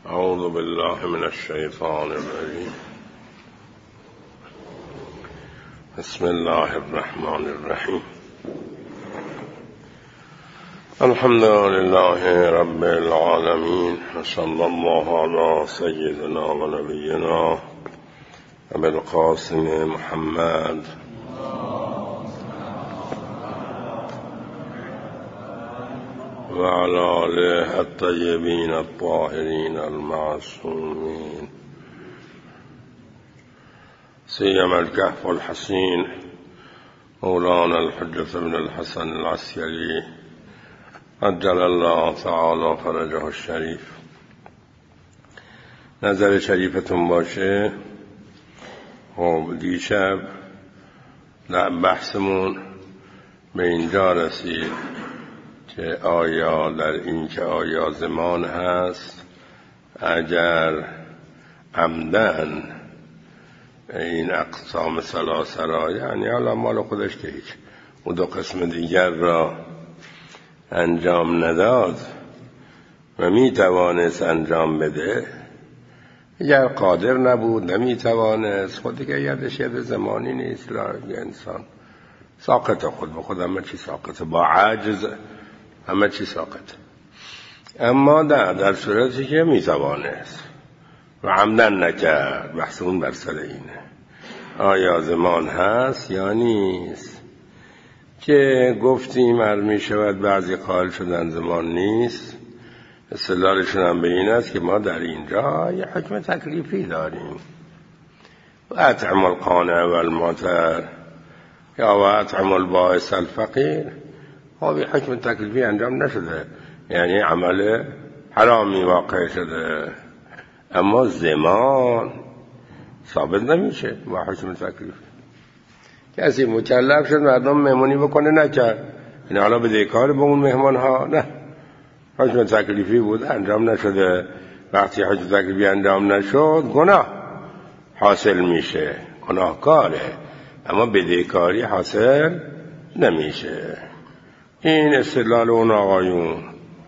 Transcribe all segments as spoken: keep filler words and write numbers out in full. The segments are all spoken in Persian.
أعوذ بالله من الشيطان الرجيم. بسم الله الرحمن الرحيم. الحمد لله رب العالمين، وصلى الله على سيدنا ونبينا أبي القاسم محمد وعلى آله الطيبين الطاهرين المعصومين، سيما الكهف الحسين مولانا الحجة بن الحسن العسكري عجل الله تعالى فرجه الشریف. نظر شریفتون باشه. خب دیشب در بحثمون به اینجا رسید که آیا در این که آیا زمان هست اگر عمدن این اقسام ثلاثه را، یعنی حالا مال خودش که هیچ او دو قسم دیگر را انجام نداد و می توانست انجام بده، اگر قادر نبود نمی توانست، خود دیگه یادش ید زمانی نیست. انسان ساقط خود به خود، همه چی ساقط، با عجز همه چی ساقط. اما در, در صورتی که می توانست و عمدن نکرد، بحث اون بر سر اینه آیا زمان هست یا نیست. که گفتیم هر می شود بعضی قائل شدن زمان نیست، استدلالشون هم به این است که ما در اینجا یه حکم تکلیفی داریم. و اطعم القانع و المعتر یا و اطعم البائس الفقیر. خب یه حکم تکلیفی انجام نشده، یعنی عمل حرامی واقع شده، اما زمان ثابت نمیشه با حکم تکلیفی. کسی مکلف شد مردم مهمونی بکنه نکرد، این حالا بدهکار به اون مهمان ها، نه، حکم تکلیفی بود انجام نشده. وقتی حکم تکلیفی انجام نشد گناه حاصل میشه، گناهکاره، اما بدهکاری حاصل نمیشه. این استدلال اون آقایون.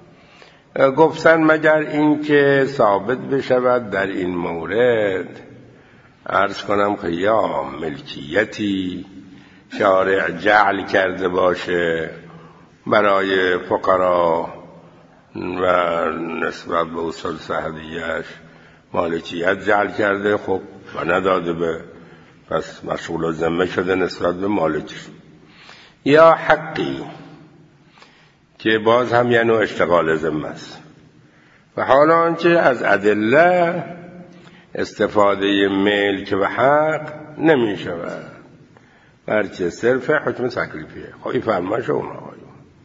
گفتن مگر این که ثابت بشود در این مورد، عرض کنم که یا ملکیتی شارع جعل کرده باشه برای فقرا و نسبت به اصول صحدیش مالکیت جعل کرده، خب و نداده به، پس مشغول و ذمه شده نسبت به مالک. یا حقی که باز هم یه نوع اشتغال ذمه است. و حالا آنچه از ادله استفاده ملک و حق نمی شود، بلکه صرف حکم تکلیفیه. خب این فرمایش اون آقایون.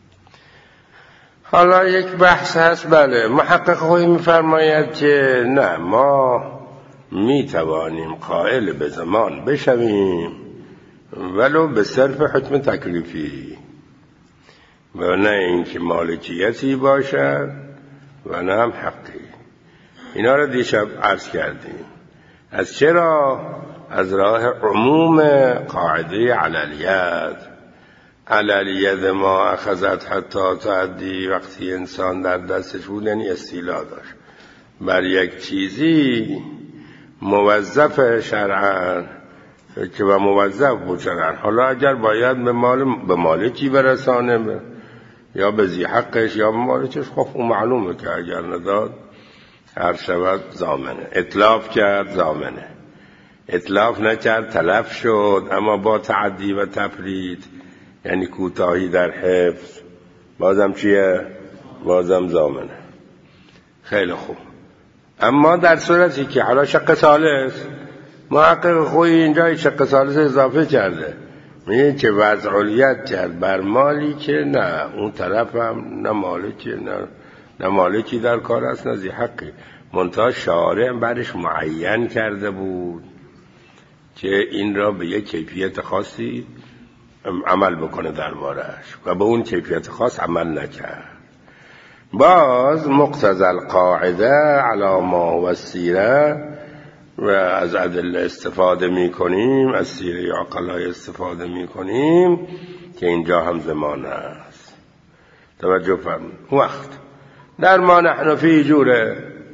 حالا یک بحث هست. بله، محقق خودی می فرماید که نه، ما می توانیم قائل به زمان بشویم ولو به صرف حکم تکلیفی، و نه اینکه مالکیتی باشد و نه هم حقی. اینا رو دیشب عرض کردیم. از چرا؟ از راه عموم قاعده علالید. علالید ما اخذت حتی تعدی، وقتی انسان در دستش بود یعنی استیلا داشت بر یک چیزی موظف شرعاً، که و موظف بود شرعاً. حالا اگر باید به مال به مالکی برسانه یا به ذی حقش یا به مالکش، خب اون معلومه که اگر نداد هر شود ضامنه. اتلاف کرد ضامنه، اتلاف نکرد تلف شد، اما با تعدی و تفرید یعنی کوتاهی در حفظ، بازم چیه؟ بازم ضامنه. خیلی خوب. اما در صورتی که حالا شق ثالث، محقق خوی اینجا شق ثالث اضافه کرده، میگه که وضعیت کرد بر مالی که نه اون طرف هم نه مالکی نه نه مالکی در کار است نه ذی حقی، منتها شارع برش معین کرده بود که این را به یک کیفیت خاصی عمل بکنه دربارش و به اون کیفیت خاص عمل نکرد. باز مقتضی القاعده علی ما و السیره، و از ادله استفاده می کنیم، از سیره عقلای استفاده می کنیم که اینجا هم زمان است. توجه فرمایید. وقت در ما نحن فی جوره.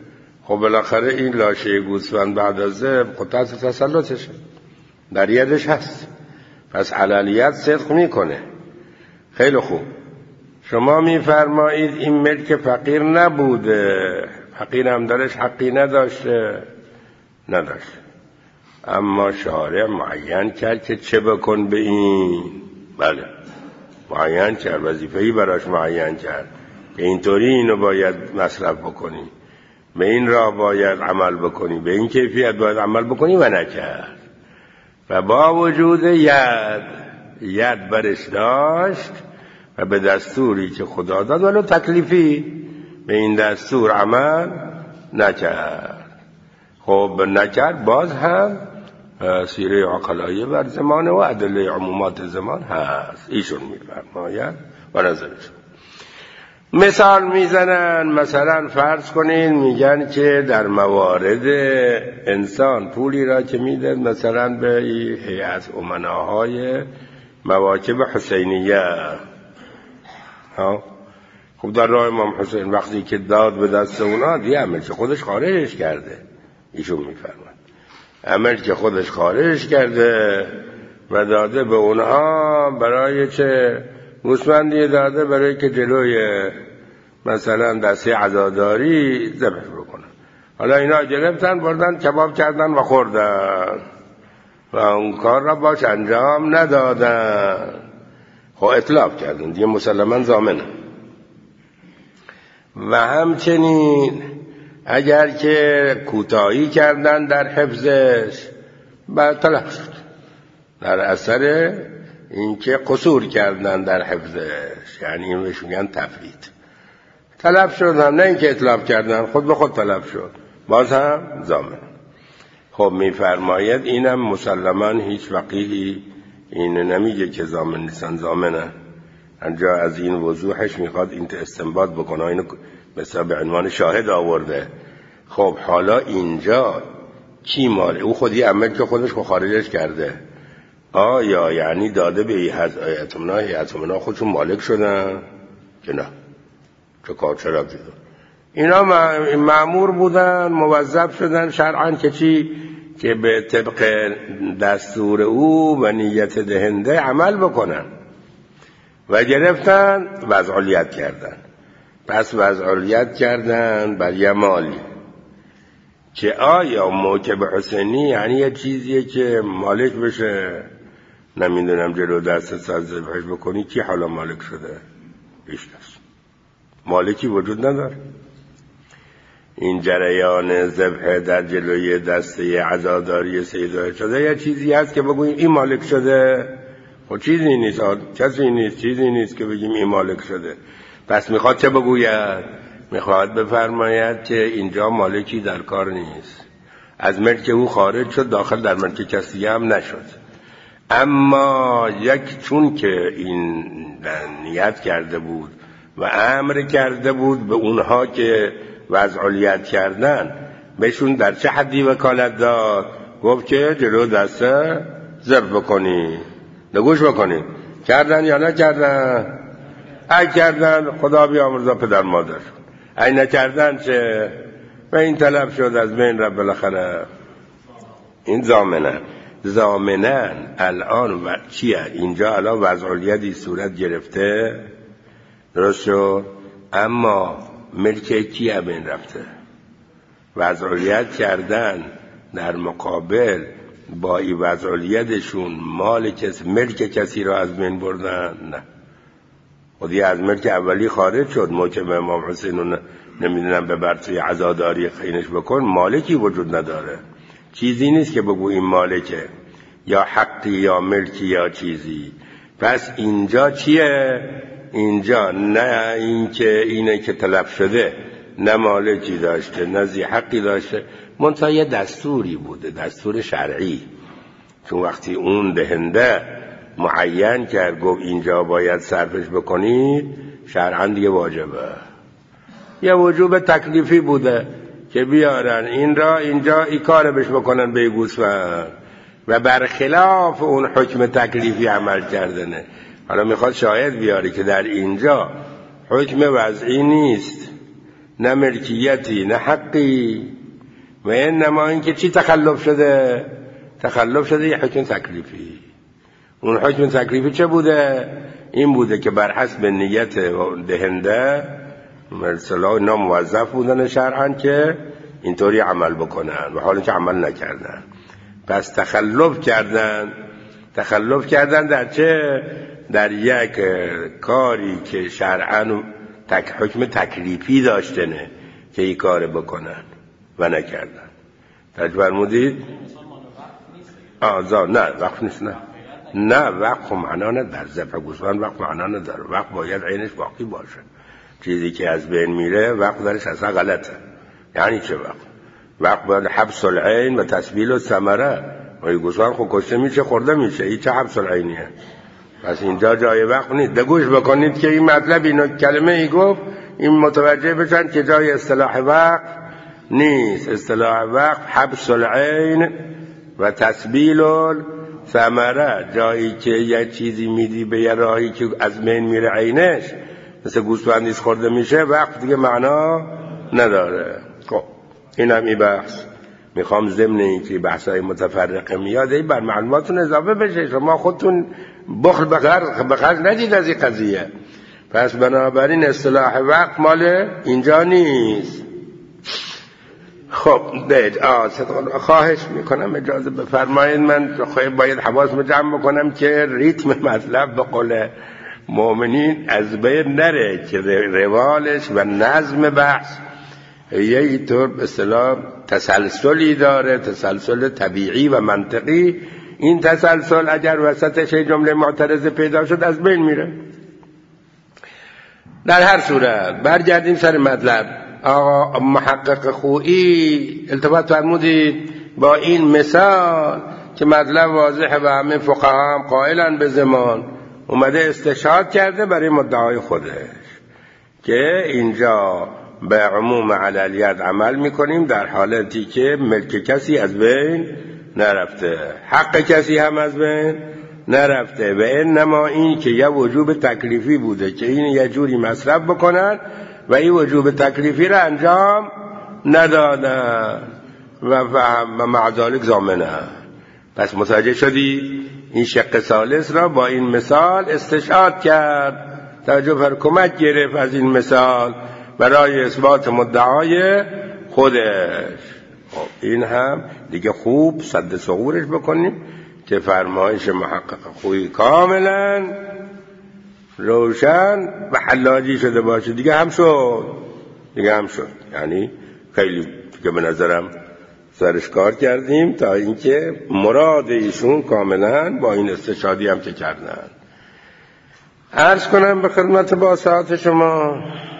خب بالاخره این لاشه گوسفند بعد از ذبح خب تحت تسلطشه، در یدش هست، پس عللیت صدق میکنه. خیلی خوب، شما میفرمایید این ملک فقیر نبوده، فقیر هم درش حقی نداشته، نداشته، اما شارع معین کرد که چه بکن به این. بله معین کرد، وظیفه‌ای براش معین کرد که اینطوری اینو باید مصرف بکنی، به این راه باید عمل بکنی، به این کیفیت باید عمل بکنی و نکرد. و با وجود ید ید برش داشت و به دستوری که خدا داد ولو تکلیفی به این دستور عمل نکرد. خب نکرد، باز هم سیره عقلایی بر زمان و ادله عمومات زمان هست، ایشون میفرماید و نظرشون. مثال میزنن، مثلا فرض کنین میگن که در موارد انسان پولی را که میده مثلا به هیئت امناهای مواکب حسینیه، ها خب در راه امام حسین وقتی که داد به دست اونا دیگه عمل که خودش خارجش کرده، ایشون میفرماید عمل که خودش خارجش کرده و داده به اونها برای چه؟ گوسفندی داده برای که جلوی مثلا دسته عزاداری ذبح بکنن. حالا اینا گرفتن بردن کباب کردن و خوردن و اون کار را باش انجام ندادن، خب اتلاف کردن دیگه مسلماً ضامنه. و همچنین اگر که کوتاهی کردن در حفظش بعد تلف شد، در اثر اینکه قصور کردن در حفظش، یعنی این بهش میگن تفرید، تلف شدن، نه اینکه اتلاف کردن خود به خود تلف شد، باز هم ضامن. خب میفرماید اینم مسلماً هیچ وقیهی این نمیگه که ضامن نیستن، ضامنه. انجا از این وضوحش میخواد این استنباط بکنه، اینو مثلا به عنوان شاهد آورده. خب حالا اینجا کی ماله؟ او خودی عمل که خودش خارجش کرده، آیا یعنی داده به هیئت امنا، هیئت امنا خودشون مالک شدن که نه؟ چه کار چرا دیدن؟ اینا مأمور بودن، موظف شدن شرعاً که چی؟ که به طبق دستور او و نیت دهنده عمل بکنن و گرفتن وضعیت کردن. پس وضعیت کردن بر یه مالی که آیا موکب حسینی یعنی یه چیزیه که مالک بشه، نمیدونم جلو دست ساز ذبحش بکنی، کی حالا مالک شده؟ هیچ کس مالکی وجود نداره. این جریان ذبح در جلوی دسته عزاداری سیدای شده یه چیزی هست که بگوییم این مالک شده، خب چیزی نیست، کسی نیست، چیزی نیست که بگیم این مالک شده. پس میخواد چه بگوید؟ میخواد بفرماید که اینجا مالکی در کار نیست، از ملک او خارج شد، داخل در ملک کسی هم نشد. اما یک چون که این نیت کرده بود و امر کرده بود به اونها که وضعیت کردن، بهشون در چه حدی وکالت داد؟ گفت که جلو دسته ذبح بکنی، نگوش بکنی. کردن یا نکردن؟ ای کردن خدا بیامرزا پدر مادر، ای نکردن چه؟ و این طلب شد از بین رب بالاخره. این ضامنن ضامنن الان و چیه؟ اینجا الان وضعیتی صورت گرفته، درست شد، اما ملک کیه بین رفته؟ وضعیت کردن در مقابل با این وضعیتشون مال کسی، ملک کسی را از بین بردن؟ نه، خودی از ملک اولی خارج شد. موکب امام حسین رو نمیدونم به برطوی عزاداری خینش بکن، مالکی وجود نداره، چیزی نیست که بگو این مالکه، یا حقی یا ملکی یا چیزی. پس اینجا چیه؟ اینجا نه این که اینه که تلف شده نه مالکی داشته نه زی حقی داشته، منتها یه دستوری بوده، دستور شرعی، چون وقتی اون دهنده معین کرد گفت اینجا باید صرفش بکنید، شرعاً دیگه واجبه. یه وجوب تکلیفی بوده که بیارن این را اینجا ای کار بش بکنن به گوسفند و برخلاف اون حکم تکلیفی عمل کردنه. حالا میخواد شاهد بیاره که در اینجا حکم وضعی نیست، نه ملکیتی نه حقی، و انما این که چی تخلف شده؟ تخلف شده یه حکم تکلیفی. اون حکم تکلیفی چه بوده؟ این بوده که بر حسب نیت دهنده مثلا اینا موظف بودن شرعاً که اینطوری عمل بکنن و حالا که عمل نکردن، پس تخلف کردن. تخلف کردن در چه؟ در یک کاری که شرعاً تک حکم تکلیفی داشته نه که این کار بکنن و نکردن. توجه فرمودید؟ آزاد نه وقف نیست. نه نه وقف معنا نداره. ذبح گوسفند وقف معنا نداره. وقف باید عینش باقی باشه. چیزی که از بین میره وقف درش اصلا غلطه. یعنی چه وقف؟ وقف باید حبس العین و تسبیل الثمره. و گوسفند خود کشته میشه خورده میشه، این چه حبس العینیه؟ پس اینجا جای وقف نیست. بگوش بکنید که این مطلب اینو کلمه ای گفت این متوجه بشن که جای اصطلاح وقف نیست. اصطلاح وقف حبس العین و تسبیل الثمره، جایی که یه چیزی میدی به یه راهی که از بین میره عینش، مثل گوسفندیش خورده میشه، وقف دیگه معنا نداره. خب اینم این بحث. میخوام ضمن این که بحثای متفرقه میاد این بر معلوماتون اضافه بشه. شما خودتون بخل بخرج ندید از این قضیه. پس بنابراین اصطلاح وقف مال اینجا نیست. خب دید خواهش میکنم اجازه بفرمایید، من باید حواسم جمع بکنم که ریتم مطلب به قول مؤمنین از بین نره، که روالش و نظم بحث یه طور به اصطلاح تسلسلی داره، تسلسل طبیعی و منطقی. این تسلسل اگر وسطش جمله معترض پیدا شد از بین میره. در هر صورت برگردیم سر مطلب. آقا محقق خویی التفات فرمودید با این مثال که مطلب واضحه و همه فقها هم قائلن به زمان، اومده استشهاد کرده برای مدعای خودش که اینجا به عموم علیت عمل میکنیم در حالتی که ملک کسی از بین نرفته، حق کسی هم از بین نرفته، و انما این که یه وجوب تکلیفی بوده که این یه جوری مصرف بکنن و این وجوب تکلیفی را انجام ندادن و معذالک زامنه. پس متوجه شدی؟ این شق ثالث را با این مثال استشهاد کرد، توجه فر کمک گرفت از این مثال برای اثبات مدعای خودش. خب این هم دیگه خوب صد صغورش بکنیم که فرمایش محقق خوی کاملا روشن و حلاجی شده باشه. دیگه هم شد دیگه هم شد یعنی خیلی دیگه به نظرم سرش کار کردیم تا اینکه مراد ایشون کاملا با این استشهادی هم که کردن. عرض کنم به خدمت با ساعت شما.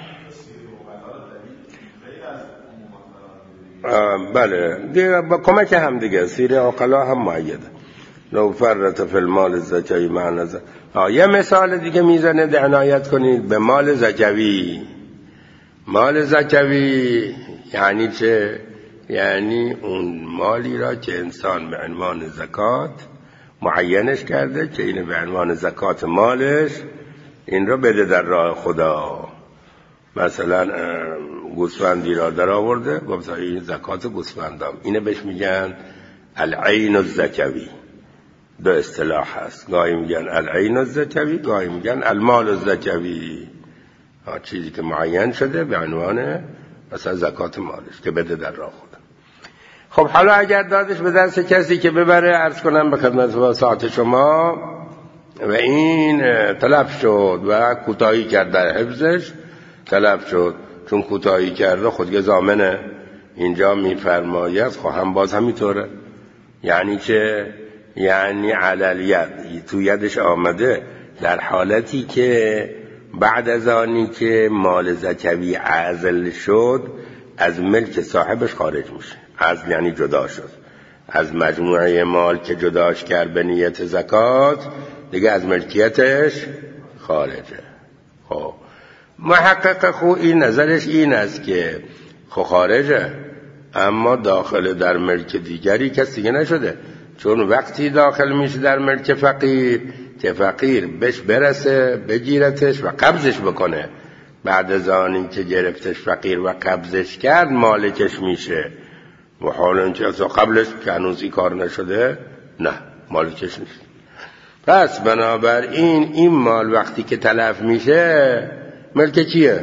بله دیگه با کمک هم دیگه سیر عقلا هم معیده. لو فرط فی المال الزکوی معنی زکوی. یه مثال دیگه میزنه ده عنایت کنید به مال زکوی. مال زکوی یعنی چه؟ یعنی اون مالی را که انسان به عنوان زکات معینش کرده که اینو به عنوان زکات مالش این را بده در راه خدا. مثلا گوسفندی را در آورده گفت این زکات گوسفندام، اینه بهش میگن العین الزکوی. دو اصطلاح هست، گاهی میگن العین الزکوی، گاهی میگن المال الزکوی. چیزی که معین شده به عنوان مثلا زکات مالش که بده در راه خدا. خب حالا اگر دادش به دست کسی که ببره، عرض کنم به خدمت ساعت شما، و این تلف شد و کوتاهی کرد در حفظش، تلف شد چون کوتاهی کرده خودگه ضامنه. اینجا میفرماید خواهم باز همینطوره. یعنی که یعنی علالیت تو یدش آمده در حالتی که بعد از آنی که مال زکوی عزل شد از ملک صاحبش خارج میشه. عزل یعنی جدا شد از مجموعه مال که جداش کرد به نیت زکات، دیگه از ملکیتش خارجه. خب محقق خو این نظرش این است که خو خارجه اما داخل در ملک دیگری کسی دیگه نشده، چون وقتی داخل میشه در ملک فقیر که فقیر بهش برسه بگیرتش و قبضش بکنه، بعد از آن این که گرفتش فقیر و قبضش کرد مالکش میشه. و حالا اینکه اصلا قبلش که هنوزی کار نشده نه مالکش نیست. پس بنابراین این مال وقتی که تلف میشه ملک کیه؟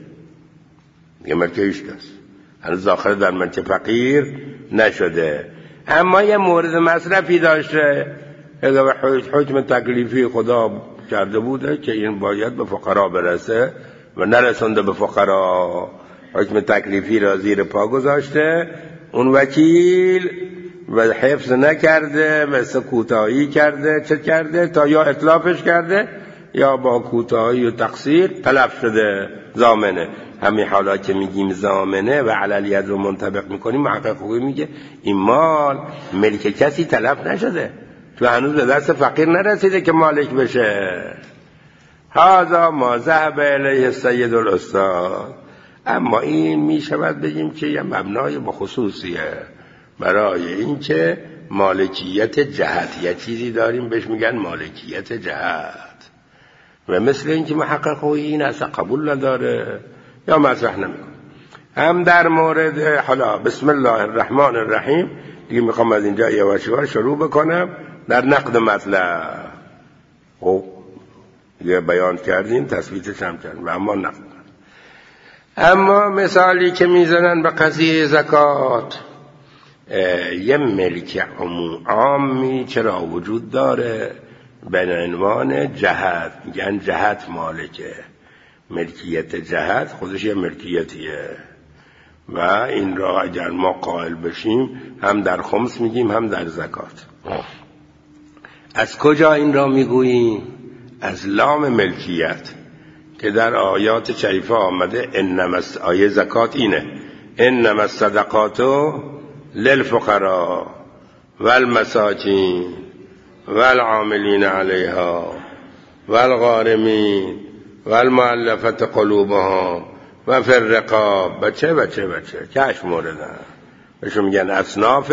یه ملک هیچ کس، هنوز داخل در ملک فقیر نشده. اما یه مورد مصرفی داشته، حکم تکلیفی خدا کرده بوده که این باید به فقرا برسه و نرسنده به فقرا، حکم تکلیفی را زیر پا گذاشته، اون وکیل و حفظ نکرده و سکوتایی کرده. چه کرده؟ تا یا اطلافش کرده یا با کوتاهی و تقصیر تلف شده ضامنه. همین حالا که میگیم ضامنه و علالید رو منطبق میکنیم، محقق خوبی میگه این مال ملک کسی تلف نشده، تو هنوز به دست فقیر نرسیده که مالک بشه. هذا ما ذهب الیه السید الاستاد. اما این میشود بگیم که یه مبنای بخصوصیه برای این که مالکیت جهت، یه چیزی داریم بهش میگن مالکیت جهت، و مثل این که محقق خوبی این اصلا قبول نداره یا مطرح نمیکنه. هم در مورد حالا بسم الله الرحمن الرحیم دیگه میخوام از اینجا یواش یواش شروع بکنم در نقد مطلب. خب دیگه بیان کردیم، تثبیتش هم کردیم و اما نقد. اما مثالی که میزنن به قضیه زکات، یه ملک عامی چرا وجود داره به عنوان جهت، میگن جهت مالکه. ملکیت جهت خودش یه ملکیتیه و این را اگر ما قائل بشیم هم در خمس میگیم هم در زکات. از کجا این را میگوییم؟ از لام ملکیت که در آیات شریفه آمده. انما آیه زکات اینه، انما الصدقات للفقراء والمساکین والعاملین علیها والغارمین والمؤلفة قلوبهم و فی الرقاب. بچه بچه بچه کش موردن بهشون میگن اصناف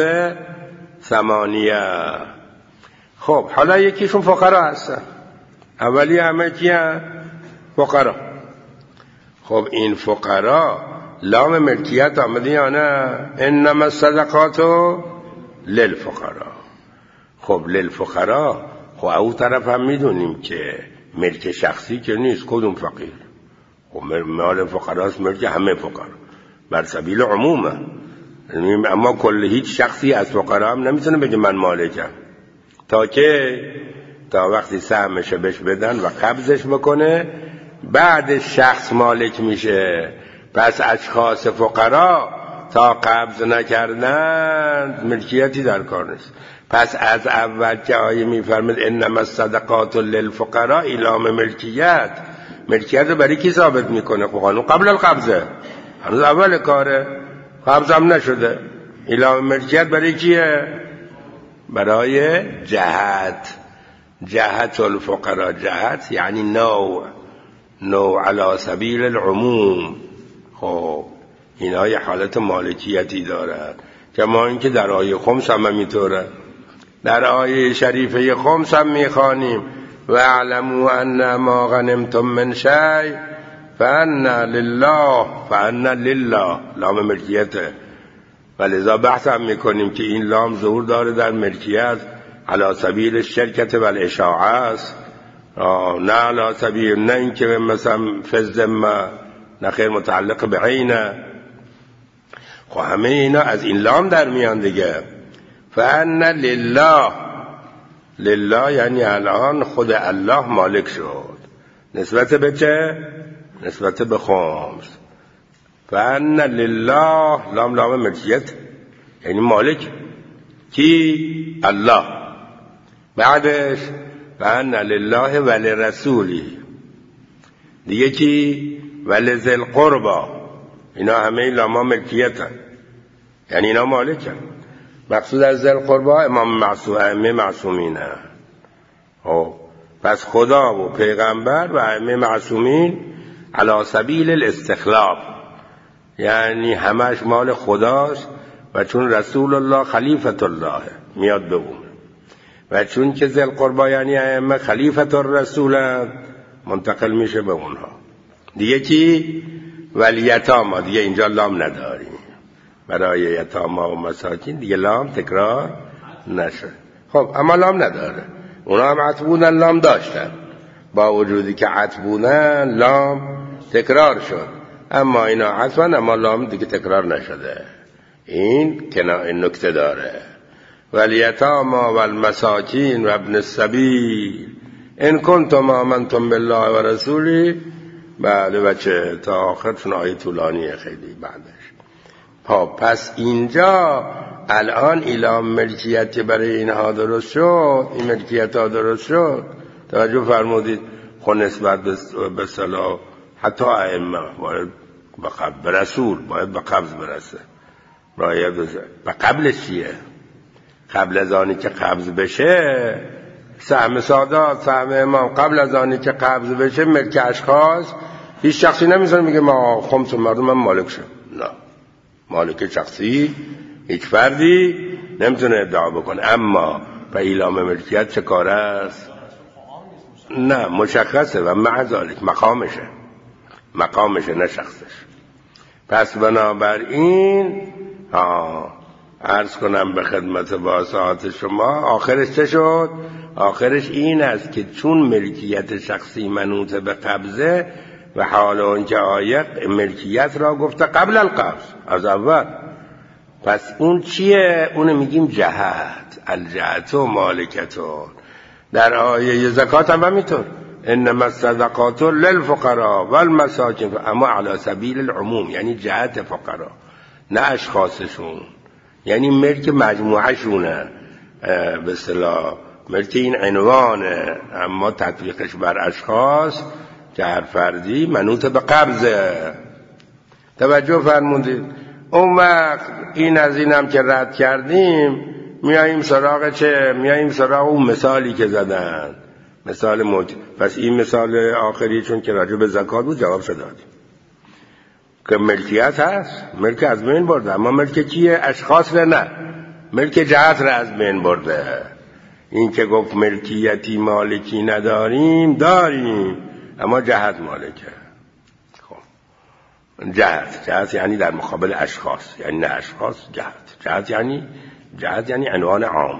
ثمانیه. خب حالا یکیشون فقرا هستن، اولی همه کیه؟ فقرا. خب این فقرا لام ملکیت آمده یا نه؟ انما الصدقات للفقراء. خب للفقراء، خب او طرف هم میدونیم که ملک شخصی که نیست. کدوم فقیر؟ خب مال فقراست، ملک همه فقرا بر سبیل عمومه. اما کل هیچ شخصی از فقرا هم نمیتونه بگه من مالکم، تا که تا وقتی سهمش بهش بدن و قبضش بکنه بعد شخص مالک میشه. پس اشخاص فقرا تا قبض نکردن ملکیتی در کار نیست. پس از اول که آیه میفرمید انما الصدقات للفقراء، اعلام ملکیت، ملکیت رو برای کی ثابت میکنه؟ قانون قبل القبضه، هنوز اول کاره، قبض هم نشده. اعلام ملکیت برای کیه؟ برای جهت. جهت الفقراء، جهت یعنی نوع، نوع علی سبیل العموم. خب اینا یه حالت مالکیتی دارن، کما اینکه در آیه خمس هم همینطوره. در آیه شریفه خمس هم میخوانیم و اعلموا ان ما غنمتم من شیء فان لله فان لله، لام ملکیته. ولذا بحث هم میکنیم که این لام ظهور داره در ملکیت علی سبیل الشرکت و الاشاعه است، نه علی سبیل، نه اینکه مثلا فزدمه، نه خیر متعلق به عینه. خب همه اینا از این لام در میان دیگه. فان لله، لله یعنی الان خود الله مالک شد. نسبت به چه؟ نسبت به خمس. فان لله، لام لام ملکیت یعنی مالک کی؟ الله. بعدش فان لله ولرسولی، دیگه کی؟ ولذی القربا. اینا همه لاما ملکیتن، یعنی اینا مالکن. مقصود از ذی القربا امام معصوم، ائمه معصومینه. خب پس خدا و پیغمبر و ائمه معصومین علی سبیل الاستخلاف، یعنی همش مال خداست و چون رسول الله خلیفت الله میاد به اون، و چون که ذی القربا یعنی ائمه خلیفت الرسول منتقل میشه به اونها. دیگه کی؟ ولیتاما، دیگه اینجا لام نداریم. برای یتاما و مساکین دیگه لام تکرار نشد. خب اما لام نداره، اونا هم عطف بودن لام داشتن، با وجودی که عطف بودن لام تکرار شد، اما اینا عطفن اما لام دیگه تکرار نشده. این کنایه نکته داره. والیتاما والمساکین و ابن السبیل ان کنتم آمنتم بالله و رسوله. بله بچه تا آخر چون آیه طولانیه خیلی بعدش. پس اینجا الان اعلام ملکیت برای اینها درست شد، این ملکیت ها درست شد. توجه فرمودید خود نسبت به صلاح حتی ائمه باید به قبل رسول باید به قبض برسه، رایت بشه. به قبلش چیه؟ قبل از آنی که قبض بشه سهم سادات سهم امام، قبل از آنی که قبض بشه ملک اشخاص هیچ شخصی نمیزنه میگه ما خمس مردم من مالک شم. نه، مالک شخصی هیچ فردی نمیتونه ادعا بکنه. اما به اعلام ملکیت چه کار است؟ نه مشخصه و مع ذلک مقامشه، مقامشه نه شخصش. پس بنابراین ها عرض کنم به خدمت واسعات شما آخرش چه شد؟ آخرش این است که چون ملکیت شخصی منوط به قبضه و حال اون که آیه ملکیت را گفته قبل القبض از اول، پس اون چیه؟ اون میگیم جهت، الجهت و مالکتون. در آیه زکات هم همینطور انما الصدقات للفقراء والمساکین، اما علی سبیل العموم، یعنی جهت فقرا نه اشخاصشون، یعنی ملک مجموعه شونه به اصطلاح ملک این عنوانه، اما تطبیقش بر اشخاص که هر فردی منوط به قبضه. توجه فرمودید. اون وقت این از اینم که رد کردیم میاییم سراغ چه؟ میاییم سراغ اون مثالی که زدن، مثال موجود. پس این مثال آخری چون که راجع به زکات بود جواب شد دادیم که ملکیت هست، ملک از بین برده، اما ملک کیه؟ اشخاص را نه، ملک جهت را از بین برده. این که گفت ملکیتی مالکی نداریم، داریم اما جهت مالکه. خب جهت، جهت یعنی در مقابل اشخاص، یعنی نه اشخاص، جهت. جهت یعنی جهت یعنی عنوان عام.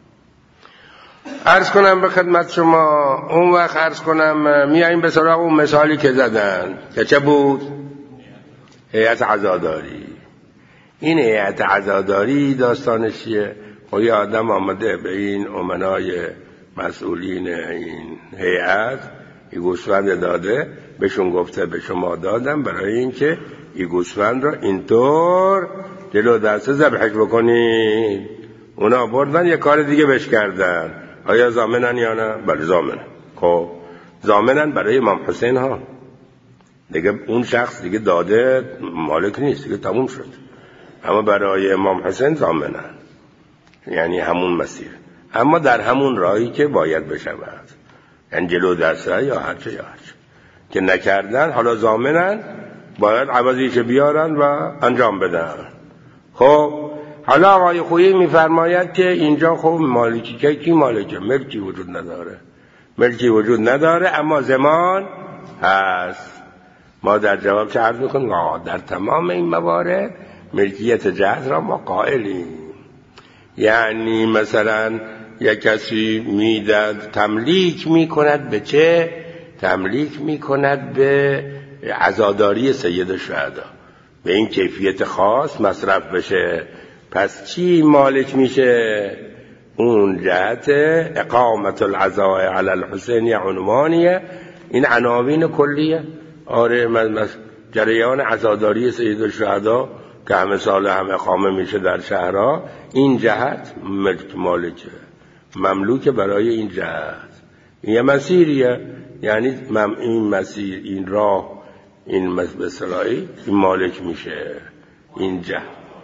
عرض کنم به خدمت شما اون وقت عرض کنم میاییم به سراغ اون مثالی که زدن که چه بود؟ هیئت عزاداری. این هیئت عزاداری داستانش چیه؟ خب یه آدم آمده به این امنای مسئولین این هیئت این گوسفند داده، بهشون گفته به شما دادم برای اینکه این گوسفند را اینطور جلو دسته ذبحش بکنید. اونا بردن یه کار دیگه بهش کردن. آیا ضامنن یا نه؟ بله ضامنن. خب ضامنن برای امام حسین ها دیگه، اون شخص دیگه داده مالک نیست دیگه، تموم شد. اما برای امام حسین ضامنن، یعنی همون مسیر، اما در همون راهی که باید بشود، یعنی جلو دسته یا هرچه یا هرچه که نکردن، حالا ضامنن باید عوضیش بیارن و انجام بدن. خب حالا آقای خویی میفرماید که اینجا خب مالکی که کی مالکه؟ ملکی وجود نداره، ملکی وجود نداره اما زمان هست. ما در جواب چه عرض میکنیم؟ در تمام این موارد ملکیت جهت را ما قائلیم. یعنی مثلا یک کسی میداد تملیک میکند به چه؟ تملیک میکند به عزاداری سید الشهدا، به این کیفیت خاص مصرف بشه. پس چی مالک میشه؟ اون جهت اقامت العزاء علی الحسین یا عنوانیه، این عناوین کلیه. آره جریان عزاداری سید الشهدا که همه سال هم اقامه میشه در شهرها، این جهت ملک مالکه، مملوک برای این جهت. این یه مسیریه، یعنی این مسیر، این راه، این مسئلهی این مالک میشه این جهت.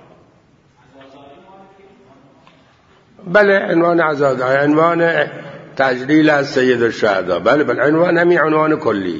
بله عنوان عزاداری، عنوان تجلیل از سید الشهدا، بله بله عنوان همین عنوان کلی.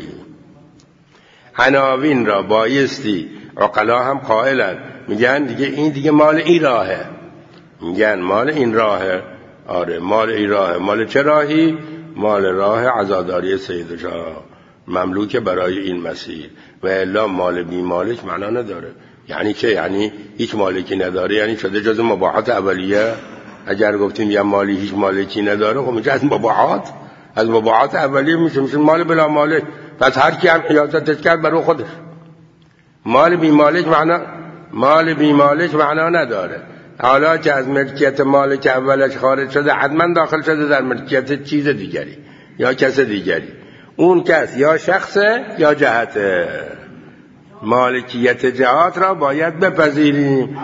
عناوین را بایستی عقلا هم قائلن، میگن دیگه این دیگه مال این راهه، میگن مال این راهه. آره مال این راهه. مال چه راهی؟ مال راه عزاداری سید الشهدا، مملوک برای این مسیر. و الا مال بی مالک معنا نداره. یعنی چه؟ یعنی هیچ مالکی نداره، یعنی شده جز مباحات اولیه. اگر گفتیم یه مالی هیچ مالکی نداره، خب میشه از مباحات از مباحات اولیه میشه میشه مال بلا مالک. پس هر کی هم حیاضتش کرد برای خودش. مال بی مالک معنا مال بی مالک معنا نداره. حالا که از ملکیت مالک اولش خارج شده، حتما داخل شده در ملکیت چیز دیگری یا کس دیگری. اون کس یا شخصه یا جهته. مالکیت جهات را باید بپذیریم.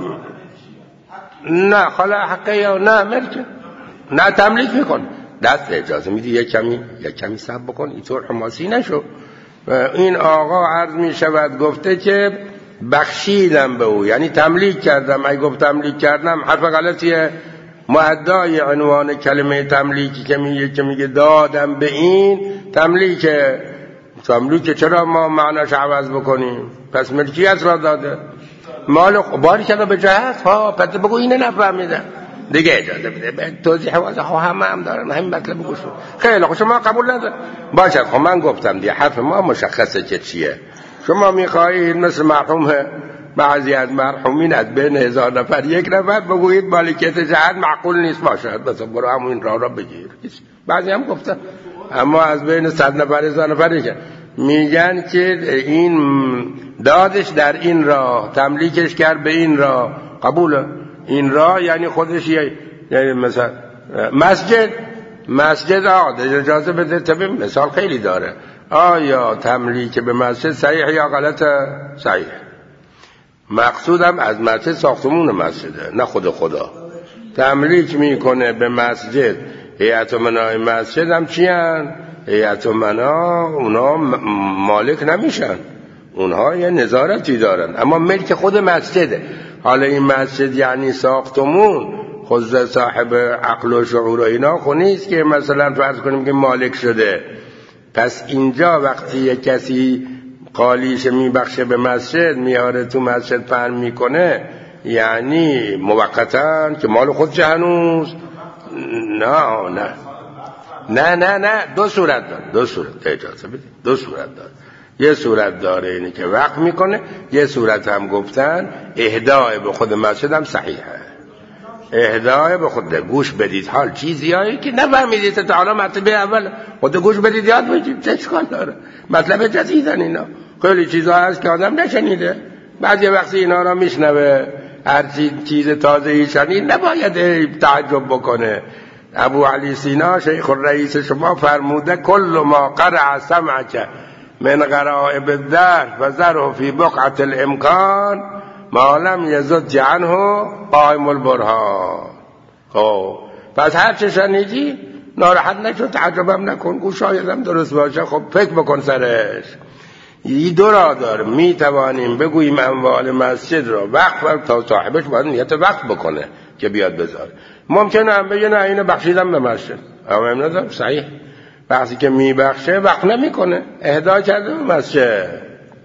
نه خلا حقه یا نه ملکه، نه تملیک میکن. دست اجازه میدی یک کمی یک کمی صبر بکن، اینطور حماسی نشو. این آقا عرض میشود گفته که بخشیدم به او، یعنی تملیک کردم. اگه گفت تملیک کردم حرف غلطیه. مؤدای عنوان کلمه تملیکی که میگه که میگه دادم به این تملیک. تملیک چرا ما معناش عوض بکنیم؟ پس ملکیت را داده. مال باری که به جهت ها، پس بگو اینه نفهمیدم دیگه اجازه بده. توضیح واضح ها همه هم دارن، همین مطلب بگو. خیلی خوب، شما قبول ندارید باشد. خب من گفتم دیگه حرف ما مشخصه که چیه. شما میخواهید مثل مرحوم بعضی از مرحومین از بین هزار نفر یک نفر بگویید مالکیت جهت معقول نیست باشد، بس برو همون راه را بگیر. بعضی هم گفتن اما از بین صد نفر هزار نفر که میگن که این دادش در این راه، تملیکش کرد به این راه، قبوله. این راه یعنی خودش، یعنی مثلا مسجد مسجد آقا اجازه بده. طبعا مثال خیلی داره. آیا تملیک به مسجد صحیح یا غلطه؟ صحیح. مقصودم از مسجد ساختمون مسجده، نه خود خدا. تملیک میکنه به مسجد. هیئت امنای مسجد هم چی هن؟ هیئت امنا اونا مالک نمیشن، اونها یه نظارتی دارن، اما ملک خود مسجده. حالا این مسجد یعنی ساختمون، خود صاحب عقل و شعور و اینا خو نیست که مثلا فرض کنیم که مالک شده. پس اینجا وقتی یک کسی قالیش میبخشه به مسجد، میاره تو مسجد پهن میکنه، یعنی موقتاً که مال خود هنوز نه نه نه نه نه دو صورت داره. دو صورت اجازه بدید. دو صورت داره. یه صورت داره اینه که وقف میکنه، یه صورت هم گفتن اهدای به خود مسجد هم صحیحه. اهدای به خود، گوش بدید. حال چیزیایی که نفهمیدید تا حالا مطلب اول خود گوش بدید یاد بگیرید، چه اشکال داره؟ مطلب جدیدن اینا. خیلی چیزا هست که آدم نشنیده، بعضی وقتی اینا را میشنوه. هر چیز تازه‌ای شنید نباید تعجب بکنه. ابو علی سینا شیخ الرئیس شما فرموده کل ما قرع سمعک من غرائب الدهر فذره فی بقعة الامکان ما لم یزد عنه قائم البرهان. خب پس هر چه شنیدی ناراحت نشو، تعجبم نکن، گو شایدم درست باشه، خب فکر بکن سرش. این دو را داره. می توانیم بگوییم اموال مسجد را وقف تا صاحبش باید نیت وقف بکنه که بیاد بذاره. ممکنه هم بگه نه اینو بخشیدم به مسجد، اما هم ندارم صحیح. وقتی که می بخشه وقف نمی کنه، اهدا کرده به مسجد.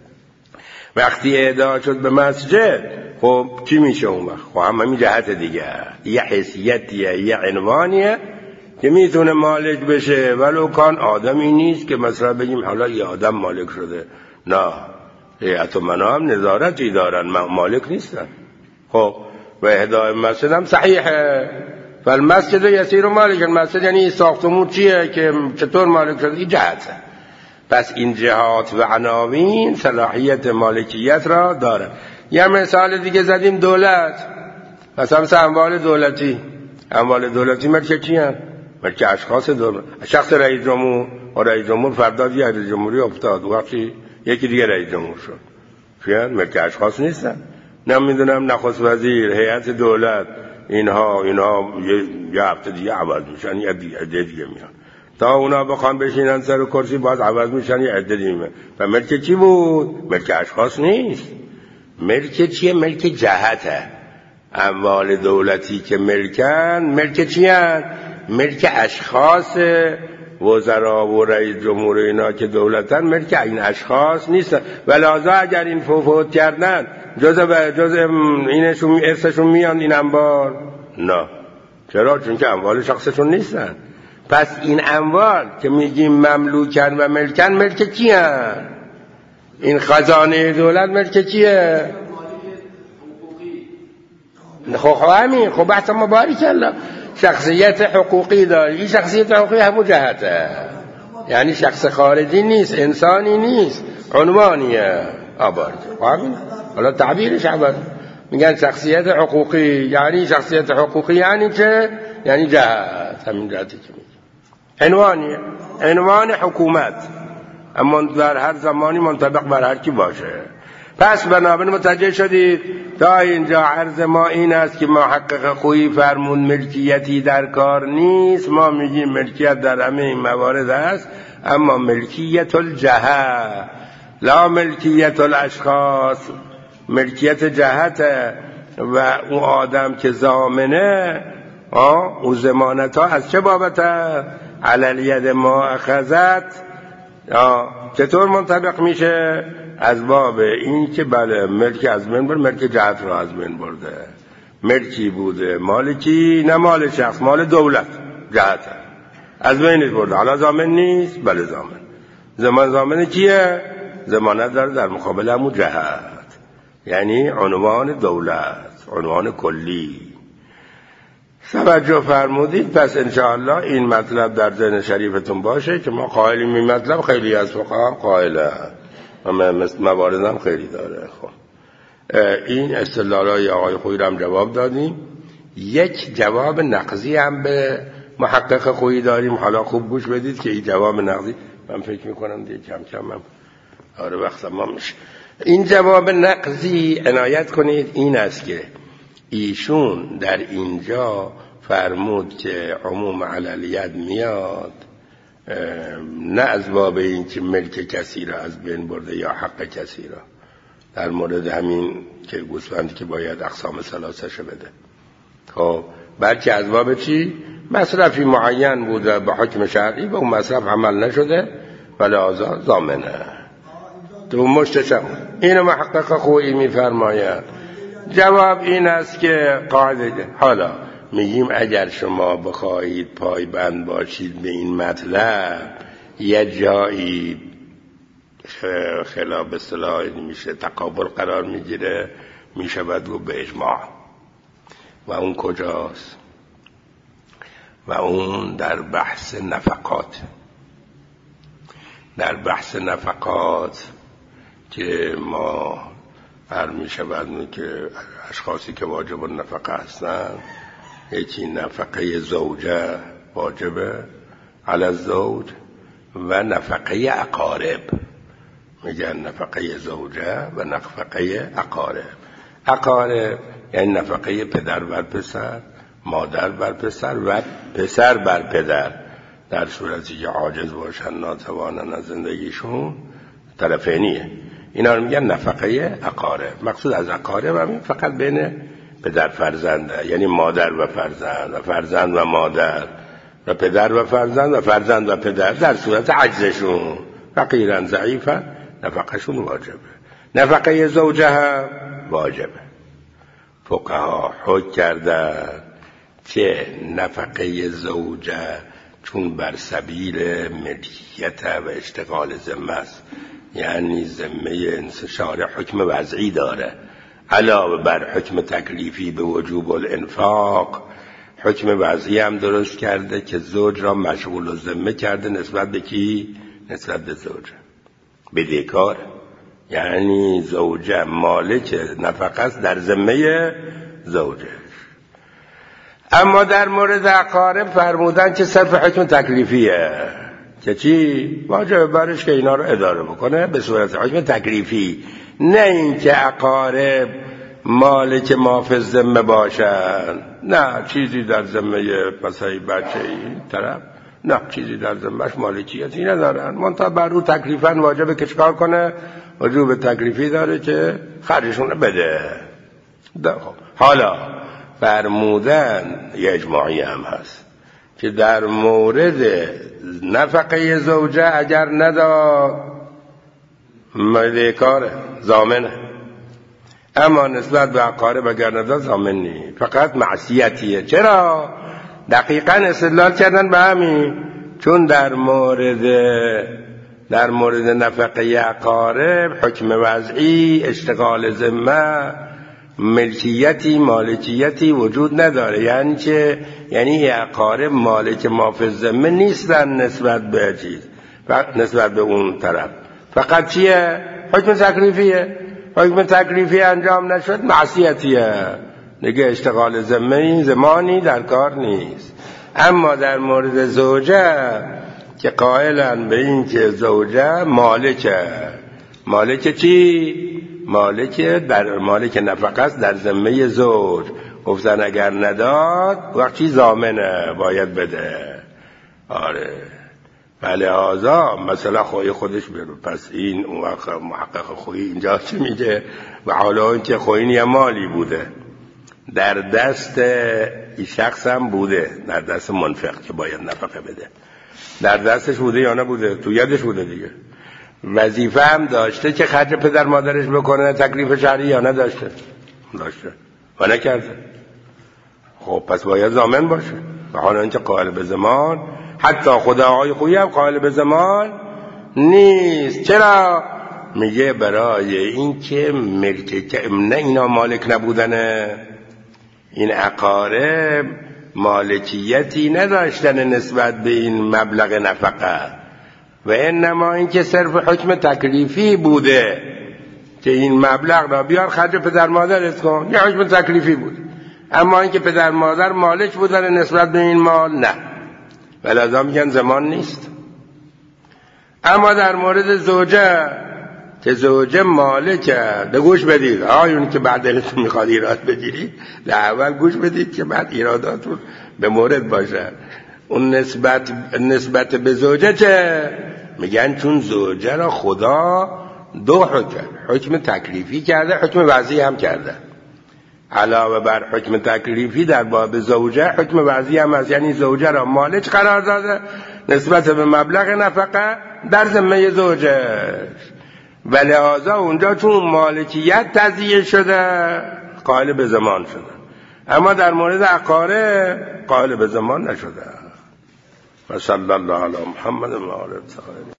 وقتی اهدا شد به مسجد، خب چی میشه اون وقت؟ خب هم همین جهت دیگه، یه حیثیتیه، یه عنوانیه که میتونه مالک بشه، ولو کان آدمی نیست که مثلا بگیم حالا یه آدم مالک شده. نه، هیئت امنا هم نظارتی دارن، مالک نیستن. خب و اهدای مسجد هم صحیحه. فالمسجد یسیر مالک المسجد، یعنی ساختمون چیه که چطور مالک شده؟ این جهته. پس این جهات و عناوین صلاحیت مالکیت را داره. یه مثال دیگه زدیم، دولت. مثلا مثل اموال دولتی. اموال دولتی ملک چی هست؟ ملک اشخاص دولت. شخص رئیس جمهور و رئیس جمهور فردا یه رئیس جمهوری افتاد، وقتی یکی دیگه رئیس جمهور شد، چیه؟ ملک اشخاص نیستن. نمیدونم نخست وزیر، هیئت دولت، اینها اینها یه هفته دیگه عوض میشن، یه عده دیگه میان. تا اونا بخوان بشینن سر کرسی باز عوض میشن، یه عده دیگه. و ملک چی بود؟ ملک اشخاص نیست. ملک چیه؟ ملک جهته. اموال دولتی که ملکن، ملک چی هست؟ ملک اشخاص وزرا و رئیس جمهور اینا که دولتن، ملک این اشخاص نیستن. ولازا اگر این فوت کردن جز جز اینشون ارثشون میان این اموال؟ نه. چرا؟ چون که اموال شخصشون نیستن. پس این اموال که میگیم مملوکن و ملکن، ملک کیه؟ این خزانه دولت ملک کیه؟ خب همین خب بحث ما باریکلا شخصیت حقوقی داری. این شخصیت حقوقی همون جهته، یعنی شخص خارجی نیست، انسانی نیست، عنوانیه. آباد همین حالا تعبیرش عباد میگن شخصیت حقوقی، یعنی شخصیت حقوقی یعنی چه؟ یعنی جهت، همین جهتی که میگه عنوانیه، عنوان حکومت، اما در هر زمانی منطبق بر هر کی باشه. پس بنابراین متوجه شدید تا اینجا عرض ما این است که محقق خویی فرمود ملکیتی در کار نیست. ما میگیم ملکیت در همه این موارد است، اما ملکیت الجهه لا ملکیت الاشخاص، ملکیت جهت و اون آدم که ضامنه او ضمانت ها از چه بابت؟ علی ید ما اخذت. چطور منطبق میشه؟ از باب این که بله ملک از من برده، ملک جهت را از من برده، ملکی بوده مالکی، نه مال شخص، مال دولت جهت از بینش برده، حالا ضامن نیست؟ بله ضامن. زمان ضامن کیه؟ ضمانت داره در مقابل همون جهت، یعنی عنوان دولت، عنوان کلی. توجه فرمودید. پس انشاءالله این مطلب در ذهن شریفتون باشه که ما قائلیم این مطلب، خیلی از فقها هم قائلن و موارد هم خیلی داره. خب این استدلالای آقای خویی رو هم جواب دادیم. یک جواب نقضی هم به محقق خویی داریم، حالا خوب گوش بدید که این جواب نقضی من فکر میکنم دیگه کم کم هم آره وقت ما میشه. این جواب نقضی عنایت کنید این است که ایشون در اینجا فرمود که عموم علالید میاد نه از باب این که ملک کسی را از بین برده یا حق کسی را، در مورد همین که گوسفندی که باید اقسام ثلاثه بده، خب بلکه از باب چی؟ مصرفی معین بوده به حکم شرعی و اون مصرف عمل نشده ولی آزاد ضامنه. تو مشتشم اینو محقق خویی میفرماید. جواب این است که قاعده حالا میگیم اگر شما بخواهید پایبند باشید به این مطلب، یه جایی خلاف به اصطلاح میشه تقابل قرار میگیره، میشه باید گفت به اجماع. و اون کجاست؟ و اون در بحث نفقات. در بحث نفقات که ما هر میشه باید که اشخاصی که واجب النفقه هستن، یکی نفقه زوجه واجبه علی الزوج و نفقه اقارب، میگن نفقه زوجه و نفقه اقارب. اقارب یعنی نفقه پدر بر پسر، مادر بر پسر و پسر بر پدر، در صورتی که عاجز باشن، ناتوانن از زندگیشون، طرفینیه. اینا رو میگن نفقه اقارب. مقصود از اقارب همین فقط بین پدر فرزنده، یعنی مادر و فرزند و فرزند و مادر و پدر و فرزند و فرزند و پدر، در صورت عجزشون فقیرن ضعیفن نفقهشون واجبه. نفقه زوجه هم واجبه. فقها حکم کردن که نفقه زوجه چون بر سبیل ملکیت و اشتغال ذمه است، یعنی ذمه انتشار حکم وضعی داره علاوه بر حکم تکلیفی به وجوب الانفاق، حکم وضعی هم درست کرده که زوج را مشغول الذمه کرده نسبت به کی؟ نسبت به زوجه، بدهکار، یعنی زوجه مالک نفقه است در ذمه زوجه. اما در مورد اقارب فرمودن که صرف حکم تکلیفیه، که چی؟ واجب برش که اینا رو اداره بکنه به صورت حکم تکلیفی، نه این که اقارب مالک مافز ذمه باشن، نه چیزی در ذمه مثلا بچه این طرف، نه چیزی در ذمهش مالکیتی ندارن، منتها بر او تکلیفاً واجبه که چکار کنه؟ وجوب تکلیفی داره که خرجشون بده. حالا فرمودن یه اجماعی هم هست که در مورد نفقه زوجه اگر نداد مدهکاره، ضامنه، اما نسبت به اقارب اگر نداد ضامن نیست، فقط معصیتیه. چرا؟ دقیقاً استدلال کردن به همین، چون در مورد در مورد نفقه اقارب حکم وضعی، اشتغال ذمه ملکیتی مالکیتی وجود نداره. یعنی چه؟ یعنی اقارب مالک ما فی الذمه نیستن نسبت به چیز، نسبت به اون طرف. فقط چیه؟ حکم تکلیفیه. حکم تکلیفی انجام نشد معصیتیه دیگه، اشتغال ذمه زمانی در کار نیست. اما در مورد زوجه که قائلن به این که زوجه مالکه، مالک چی؟ مالک در مالک نفقه است در ذمه زوج. گفتن اگر نداد وقتی ضامنه باید بده. آره بله هازا مثلا خوی خودش برو، پس این اون وقت محقق خوی اینجا چی میگه؟ و حالا این که خوی یه مالی بوده در دست این شخص هم بوده، در دست منفق که باید نفقه بده، در دستش بوده یا نبوده؟ تو یدش بوده دیگه. وظیفه هم داشته که خرج پدر مادرش بکنه، تکلیف شرعی یا نداشته؟ داشته و نکرده. خب پس باید ضامن باشه. و حالا اینکه قائل به زمان، حتی خدا آقای خویی هم قائل به زمان نیست. چرا؟ میگه برای این که ملک نه اینا مالک نبودنه، این اقارب مالکیتی نداشتن نسبت به این مبلغ نفقه، و انما این که صرف حکم تکلیفی بوده که این مبلغ را بیار خرج پدر مادرت کن، یه حکم تکلیفی بود. اما این که پدر مادر مالک بودن نسبت به این مال نه، ولذا میگن زمان نیست. اما در مورد زوجه که زوجه مالکه، به گوش بدید آیون که بعد دلتون میخواد ایراد بگیرید، در اول گوش بدید که بعد ایراداتون به مورد باشه. اون نسبت نسبت به زوجه چه؟ میگن چون زوجه را خدا دو حکم، حکم تکلیفی کرده، حکم وضعی هم کرده. علاوه بر حکم تکلیفی در باب زوجه حکم وضعی هم هست، یعنی زوجه را مالک قرار داده نسبت به مبلغ نفقه در ذمه زوجه، و لحاظا اونجا چون مالکیت تضییع شده قائل به زمان شده. اما در مورد اقارب قائل به زمان نشده. و صلی الله علی محمد و آله الطاهرین.